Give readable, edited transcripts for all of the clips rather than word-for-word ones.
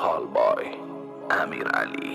کالبای امیرعلی.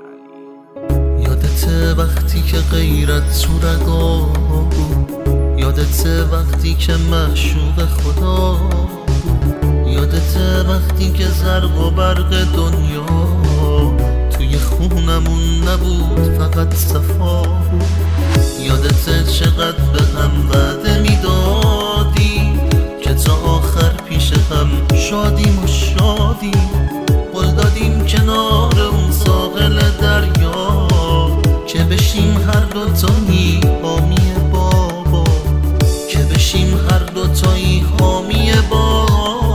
یادته وقتی که غیرت تو رگا بود، یادته وقتی که معشوق خدا بود، یادته وقتی که زرق و برق دنیا توی خونمون نبود فقط صفا بود. یادته چقدر به هم وعده میدادی که تا آخر پیش هم شادیم و شادیم. قول دادیم کنار اون ساحل دریا که بشیم هر دوتایی حامی بابا، که بشیم هر دوتایی حامی بابا.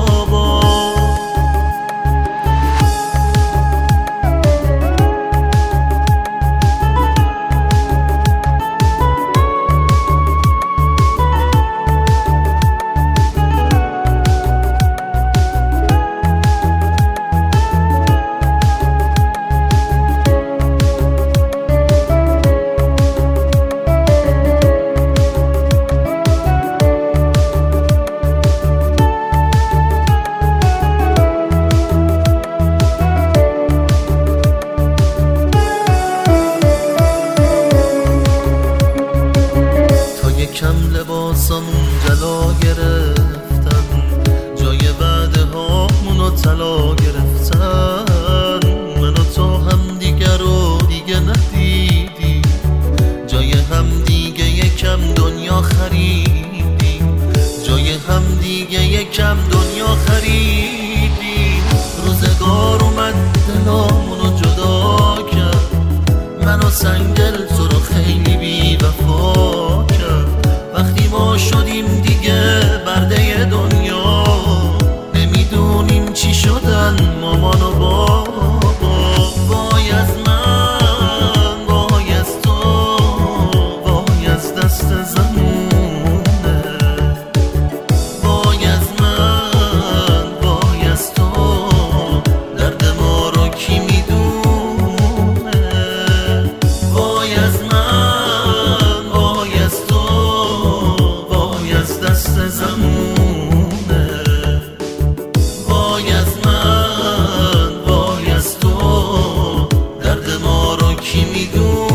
کم لباسمون جلا گرفتن، جای وعده هامونو طلا گرفتن. من و تو هم دیگر رو دیگه ندیدیم، جای هم دیگه یکم دنیا خریدیم، جای هم دیگه یکم دنیا خریدیم. روزگار اومد دلامونو جدا کرد، من و سنگل تو رو خیلی بی وفا کرد. وقتی ما شدیم دیگه برده دنیا، نمیدونیم چی شدن مامان و بابا. وای از من، وای از تو، وای از دست زمونه. وای از من، وای از تو، درد ما رو کی میدونه. وای از من، وای از تو، دست زمونه. وای از من، وای از تو، درد ما رو کی میدونه.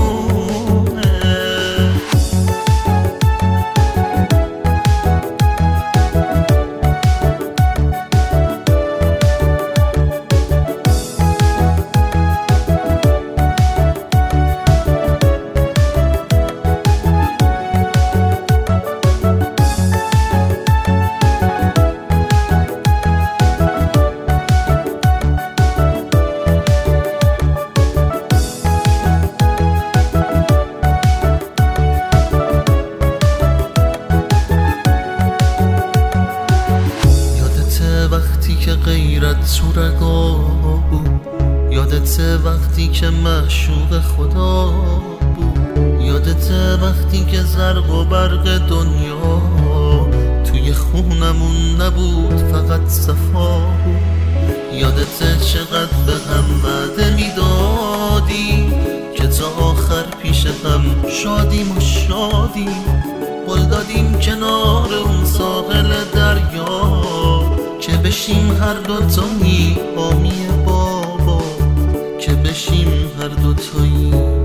وقتی که غیرت تو رگا بود، یادته وقتی که معشوق خدا بود، یادته وقتی که زرق و برق دنیا توی خونمون نبود فقط صفا بود. یادته چقدر به هم وعده میدادی که تا آخر پیش هم شادیم و شادیم. قول دادیم کنار اون ساحل دریا که بشیم هر دوتایی حامی بابا، که بشیم هر دوتایی